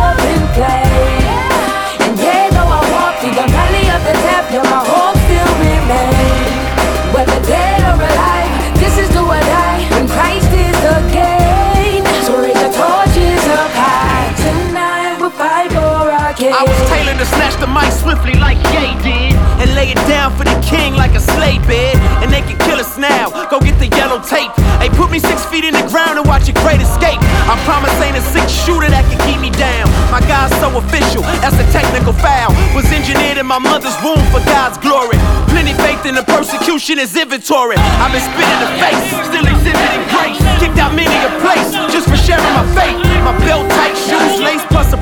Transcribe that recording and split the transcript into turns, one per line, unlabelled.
open flame. And yeah, though I walk through the valley of the death, yeah, my hope still remains. Whether dead or alive, this is do or die, when Christ is the gain. So raise the torches up high, tonight we'll fight for our king.
I was tailored to snatch the mic swiftly like Ye did, and lay it down for the king like a slave bed. And they can kill us now, go get the yellow tape. Hey, put me 6 feet in the ground and watch a great escape. I promise ain't a 6-shooter that can keep me down. My God's so official, that's a technical foul. Was engineered in my mother's womb for God's glory. Plenty faith in the persecution is inventory. I've been spit in the face, still exhibiting grace. Kicked out many a place, just for sharing my faith. My belt tight shoes, lace plus a